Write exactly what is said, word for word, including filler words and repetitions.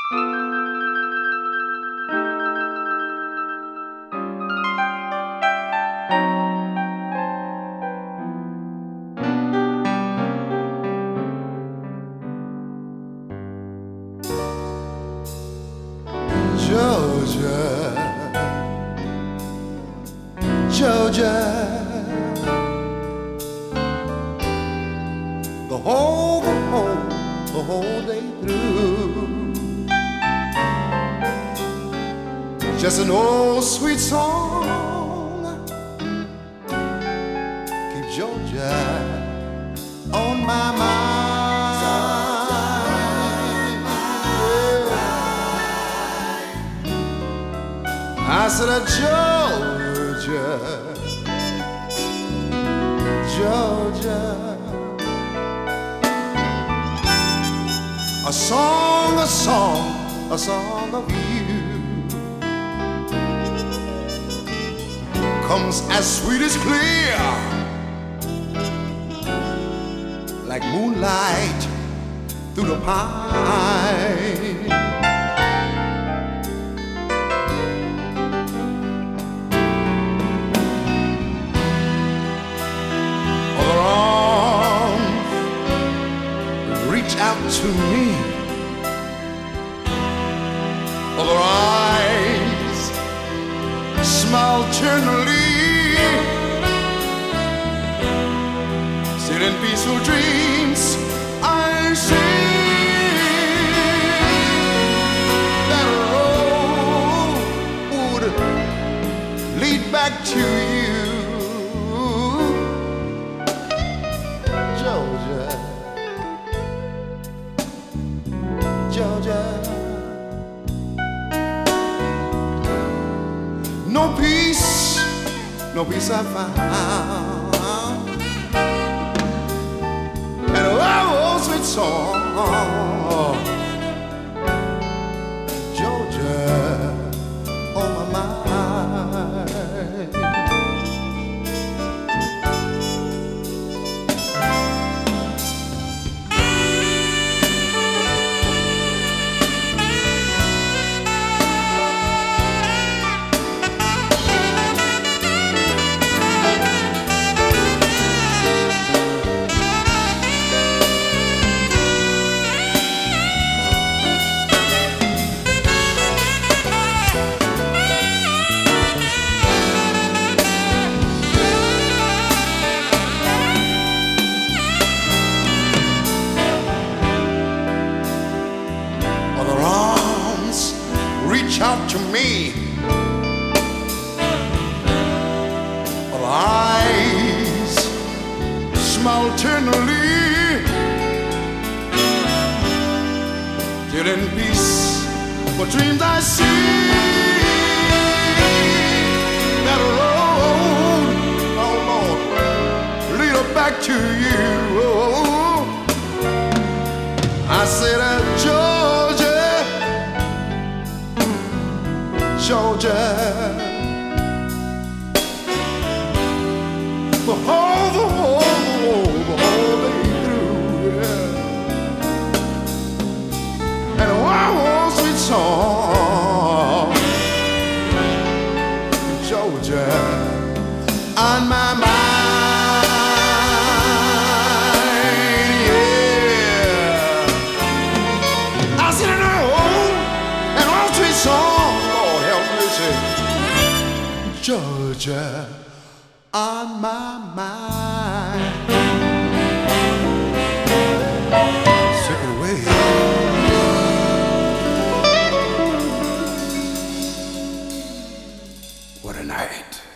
Georgia, Georgia, the whole, the whole, the whole day through. Just an old sweet song, keep Georgia on my mind. I said, Georgia, Georgia, a song, a song, a song of you comes as sweet as clear, like moonlight through the pine. Out to me, other eyes smile tenderly, sit in peaceful dreams. I see that road would lead back to you, Georgia, Georgia. No peace, no peace I found, and oh, sweet song, Georgia, on my mind. Reach out to me, all eyes smile tenderly, till in peace what dreams I see, that road, oh Lord, lead her back to you. Oh, I said that Georgia, Georgia, the whole, the whole, the whole day through, yeah. And oh, oh, sweet song, Georgia, on my mind, yeah. I said an old, an old sweet song, Georgia, on my mind. Take it away. What a night.